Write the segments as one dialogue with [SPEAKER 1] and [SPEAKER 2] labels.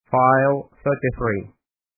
[SPEAKER 1] File 33.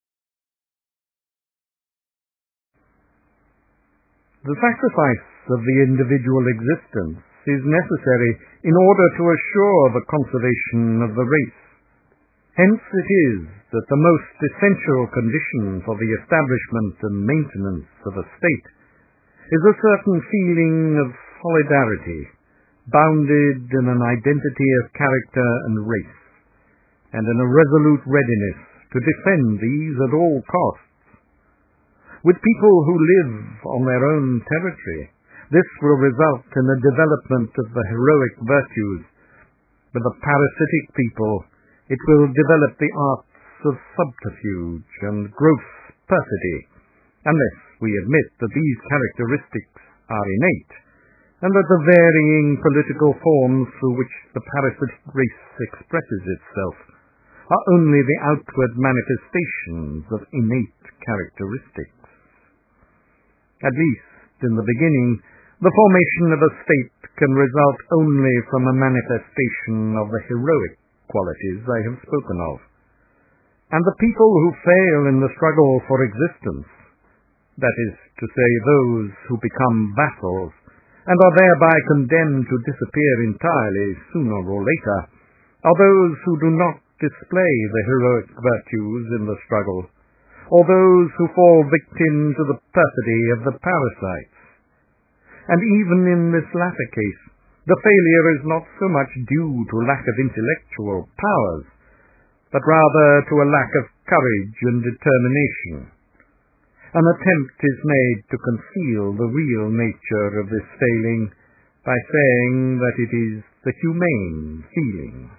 [SPEAKER 1] The sacrifice of the individual existence is necessary in order to assure the conservation of the race. Hence it is that the most essential condition for the establishment and maintenance of a state is a certain feeling of solidarity, bounded in an identity of character and race, and in a resolute readiness to defend these at all costs. With people who live on their own territory, this will result in a development of the heroic virtues. With a parasitic people, it will develop the arts of subterfuge and gross perfidy, unless we admit that these characteristics are innate, and that the varying political forms through which the parasitic race expresses itself are only the outward manifestations of innate characteristics. At least, in the beginning, the formation of a state can result only from a manifestation of the heroic qualities I have spoken of. And the people who fail in the struggle for existence, that is to say, those who become vassals, and are thereby condemned to disappear entirely sooner or later, are those who do not display the heroic virtues in the struggle, or those who fall victim to the perfidy of the parasites. And even in this latter case, the failure is not so much due to lack of intellectual powers, but rather to a lack of courage and determination. An attempt is made to conceal the real nature of this failing by saying that it is the humane feeling.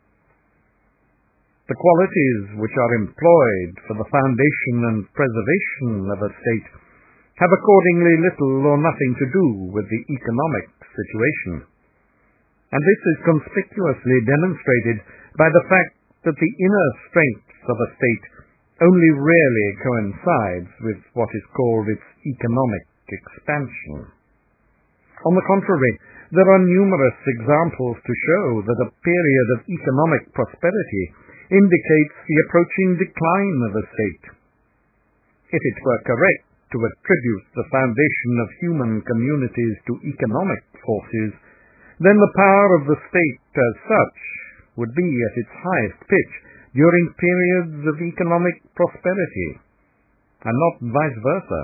[SPEAKER 1] The qualities which are employed for the foundation and preservation of a state have accordingly little or nothing to do with the economic situation. And this is conspicuously demonstrated by the fact that the inner strength of a state only rarely coincides with what is called its economic expansion. On the contrary, there are numerous examples to show that a period of economic prosperity indicates the approaching decline of a state. If it were correct to attribute the foundation of human communities to economic forces, then the power of the state as such would be at its highest pitch during periods of economic prosperity, and not vice versa.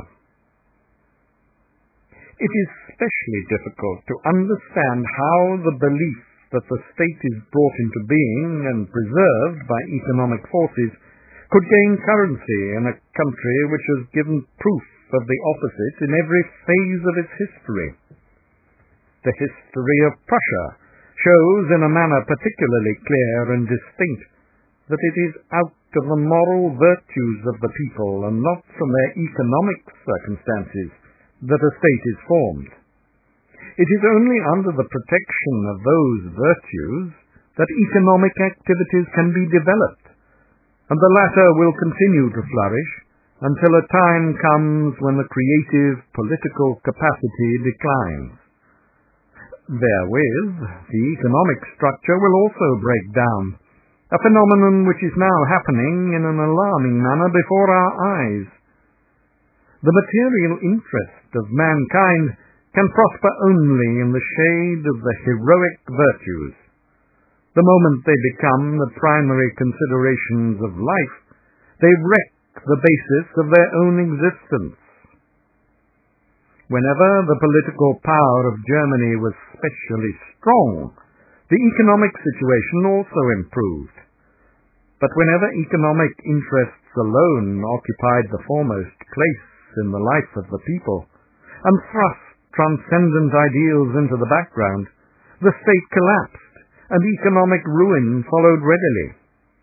[SPEAKER 1] It is especially difficult to understand how the belief that the state is brought into being and preserved by economic forces could gain currency in a country which has given proof of the opposite in every phase of its history. The history of Prussia shows in a manner particularly clear and distinct that it is out of the moral virtues of the people and not from their economic circumstances that a state is formed. It is only under the protection of those virtues that economic activities can be developed, and the latter will continue to flourish until a time comes when the creative political capacity declines. Therewith, the economic structure will also break down, a phenomenon which is now happening in an alarming manner before our eyes. The material interest of mankind can prosper only in the shade of the heroic virtues. The moment they become the primary considerations of life, they wreck the basis of their own existence. Whenever the political power of Germany was specially strong, the economic situation also improved. But whenever economic interests alone occupied the foremost place in the life of the people, and thrust transcendent ideals into the background, the state collapsed, and economic ruin followed readily.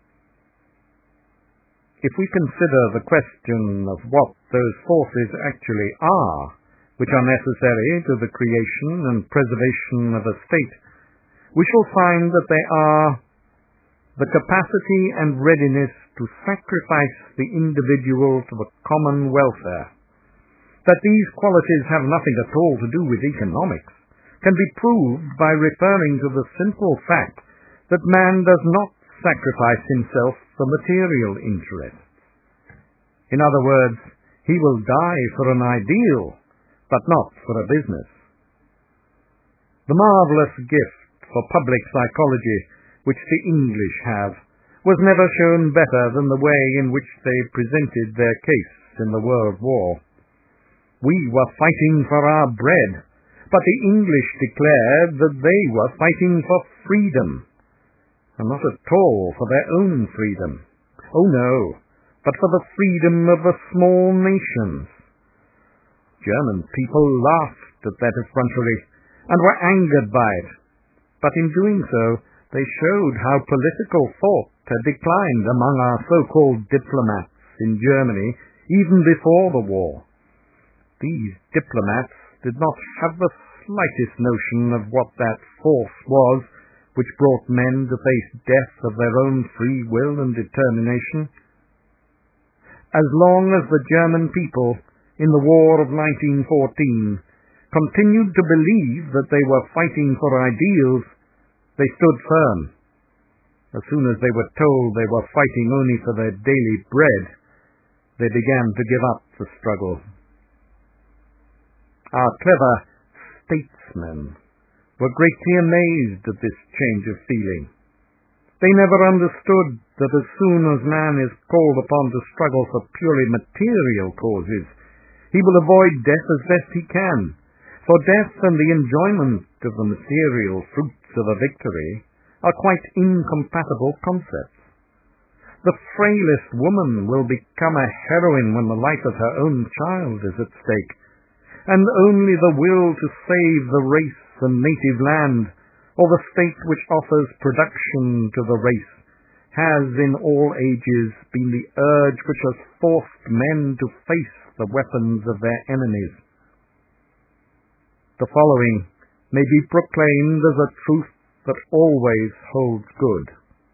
[SPEAKER 1] If we consider the question of what those forces actually are, which are necessary to the creation and preservation of a state, we shall find that they are the capacity and readiness to sacrifice the individual to the common welfare. That these qualities have nothing at all to do with economics can be proved by referring to the simple fact that man does not sacrifice himself for material interests. In other words, he will die for an ideal, but not for a business. The marvelous gift for public psychology which the English have was never shown better than the way in which they presented their case in the World War. We were fighting for our bread, but the English declared that they were fighting for freedom, and not at all for their own freedom. Oh no, but for the freedom of the small nations. German people laughed at that effrontery and were angered by it, but in doing so they showed how political thought had declined among our so-called diplomats in Germany even before the war. These diplomats did not have the slightest notion of what that force was which brought men to face death of their own free will and determination. As long as the German people in the War of 1914 continued to believe that they were fighting for ideals, they stood firm. As soon as they were told they were fighting only for their daily bread, they began to give up the struggle. Our clever statesmen were greatly amazed at this change of feeling. They never understood that as soon as man is called upon to struggle for purely material causes, he will avoid death as best he can, for death and the enjoyment of the material fruits of a victory are quite incompatible concepts. The frailest woman will become a heroine when the life of her own child is at stake, and only the will to save the race and native land, or the state which offers production to the race, has in all ages been the urge which has forced men to face the weapons of their enemies. The following may be proclaimed as a truth that always holds good.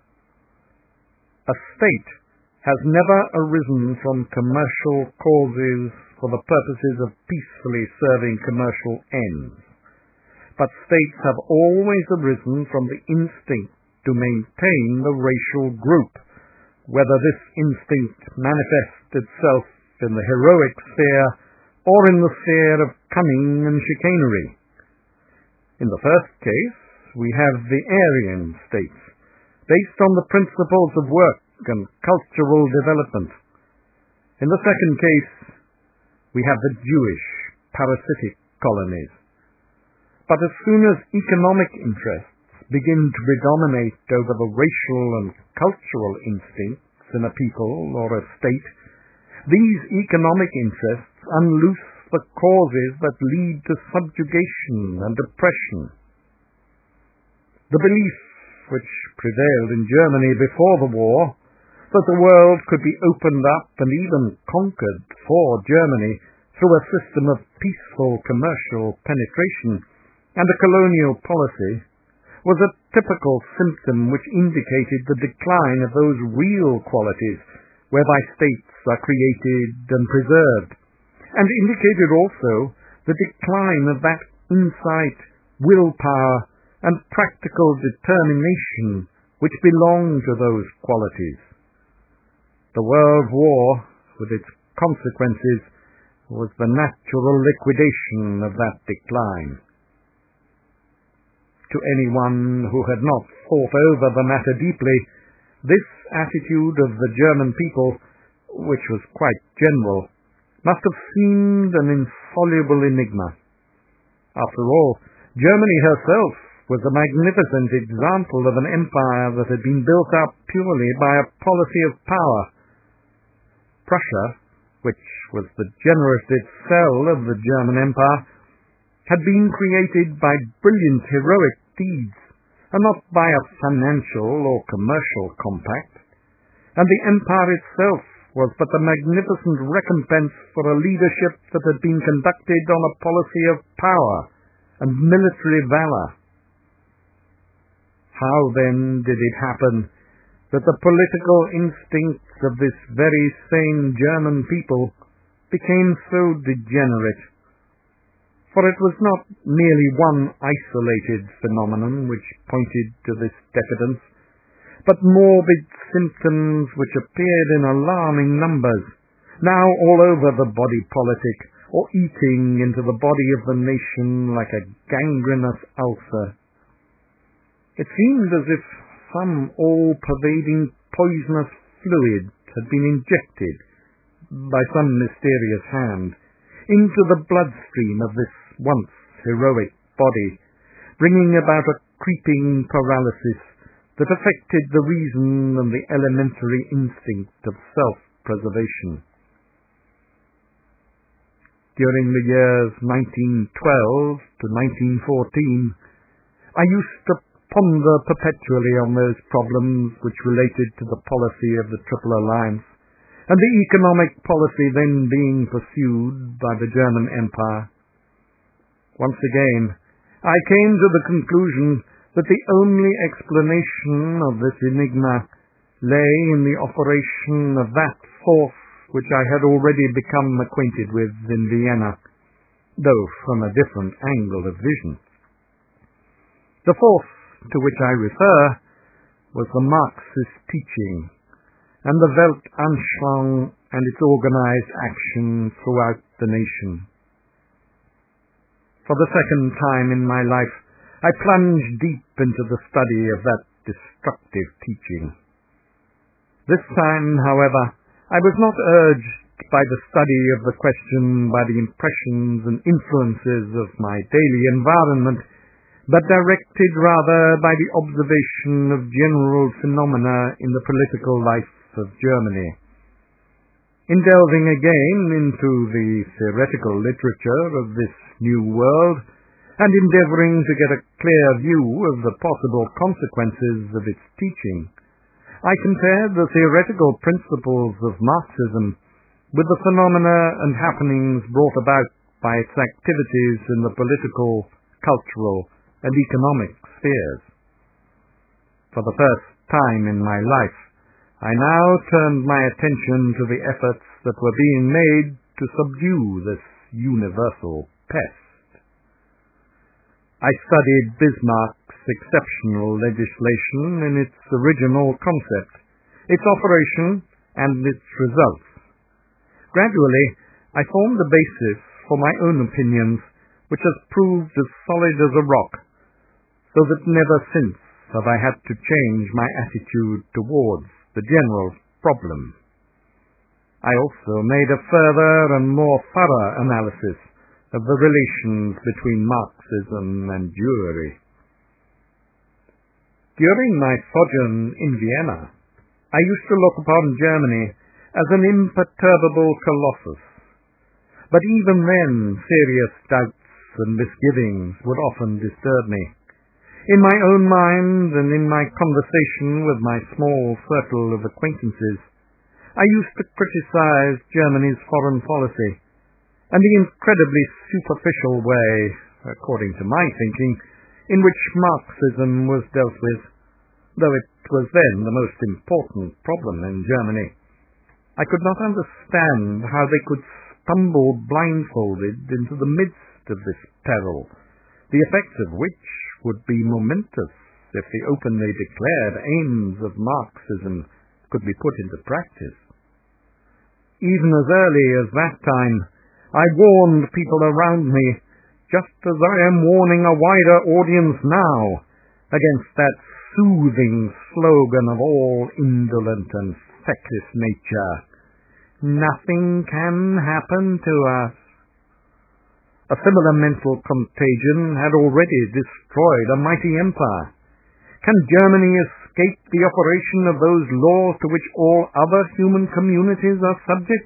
[SPEAKER 1] A state has never arisen from commercial causes for the purposes of peacefully serving commercial ends, but states have always arisen from the instinct to maintain the racial group, whether this instinct manifests itself in the heroic sphere or in the sphere of cunning and chicanery. In the first case, we have the Aryan states, based on the principles of work and cultural development. In the second case, we have the Jewish parasitic colonies. But as soon as economic interests begin to predominate over the racial and cultural instincts in a people or a state, these economic interests unloose the causes that lead to subjugation and oppression. The belief which prevailed in Germany before the war, that the world could be opened up and even conquered for Germany through a system of peaceful commercial penetration and a colonial policy, was a typical symptom which indicated the decline of those real qualities whereby states are created and preserved, and indicated also the decline of that insight, willpower, and practical determination which belong to those qualities. The World War, with its consequences, was the natural liquidation of that decline. To anyone who had not thought over the matter deeply, this attitude of the German people, which was quite general, must have seemed an insoluble enigma. After all, Germany herself was a magnificent example of an empire that had been built up purely by a policy of power. Prussia, which was the generative cell of the German Empire, had been created by brilliant heroic deeds, and not by a financial or commercial compact, and the empire itself was but a magnificent recompense for a leadership that had been conducted on a policy of power and military valor. How then did it happen that the political instincts of this very same German people became so degenerate? For it was not merely one isolated phenomenon which pointed to this decadence, but morbid symptoms which appeared in alarming numbers, now all over the body politic, or eating into the body of the nation like a gangrenous ulcer. It seemed as if some all-pervading poisonous fluid had been injected by some mysterious hand into the bloodstream of this once heroic body, bringing about a creeping paralysis that affected the reason and the elementary instinct of self-preservation. During the years 1912 to 1914, I used to ponder perpetually on those problems which related to the policy of the Triple Alliance and the economic policy then being pursued by the German Empire. Once again, I came to the conclusion that the only explanation of this enigma lay in the operation of that force which I had already become acquainted with in Vienna, though from a different angle of vision. The force to which I refer was the Marxist teaching and the Weltanschauung and its organized action throughout the nation. For the second time in my life, I plunged deep into the study of that destructive teaching. This time, however, I was not urged by the study of the question by the impressions and influences of my daily environment, but directed rather by the observation of general phenomena in the political life of Germany. In delving again into the theoretical literature of this new world, and endeavoring to get a clear view of the possible consequences of its teaching, I compared the theoretical principles of Marxism with the phenomena and happenings brought about by its activities in the political, cultural, and economic spheres. For the first time in my life, I now turned my attention to the efforts that were being made to subdue this universal pest. I studied Bismarck's exceptional legislation in its original concept, its operation, and its results. Gradually, I formed the basis for my own opinions, which has proved as solid as a rock, so that never since have I had to change my attitude towards the general problem. I also made a further and more thorough analysis of the relations between Marxism and Jewry. During my sojourn in Vienna, I used to look upon Germany as an imperturbable colossus, but even then serious doubts and misgivings would often disturb me. In my own mind and in my conversation with my small circle of acquaintances, I used to criticize Germany's foreign policy and the incredibly superficial way, according to my thinking, in which Marxism was dealt with, though it was then the most important problem in Germany. I could not understand how they could stumble blindfolded into the midst of this peril, the effects of which would be momentous if the openly declared aims of Marxism could be put into practice. Even as early as that time, I warned people around me, just as I am warning a wider audience now, against that soothing slogan of all indolent and feckless nature, "Nothing can happen to us." A similar mental contagion had already destroyed a mighty empire. Can Germany escape the operation of those laws to which all other human communities are subject?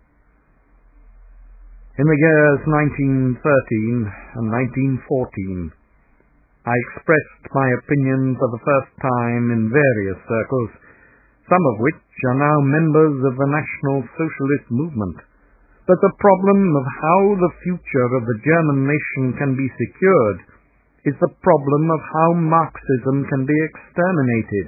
[SPEAKER 1] In the years 1913 and 1914, I expressed my opinion for the first time in various circles, some of which are now members of the National Socialist movement, that the problem of how the future of the German nation can be secured is the problem of how Marxism can be exterminated.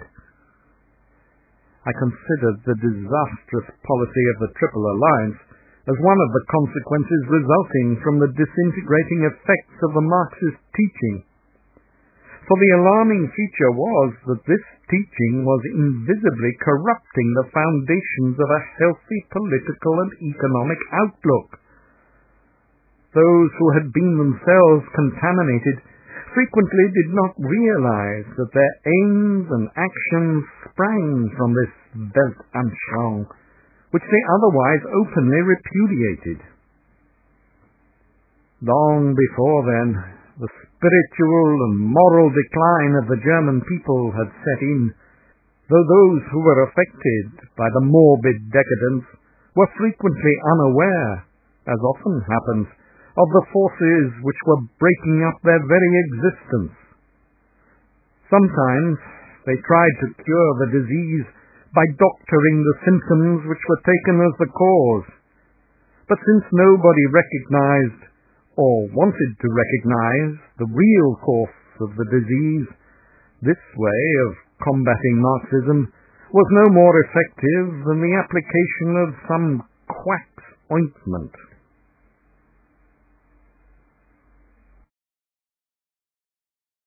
[SPEAKER 1] I considered the disastrous policy of the Triple Alliance as one of the consequences resulting from the disintegrating effects of the Marxist teaching. For the alarming feature was that this teaching was invisibly corrupting the foundations of a healthy political and economic outlook. Those who had been themselves contaminated frequently did not realize that their aims and actions sprang from this Weltanschauung, which they otherwise openly repudiated. Long before then, the spiritual and moral decline of the German people had set in, though those who were affected by the morbid decadence were frequently unaware, as often happens, of the forces which were breaking up their very existence. Sometimes they tried to cure the disease by doctoring the symptoms which were taken as the cause. But since nobody recognized or wanted to recognize the real cause of the disease, this way of combating Marxism was no more effective than the application of some quack's ointment.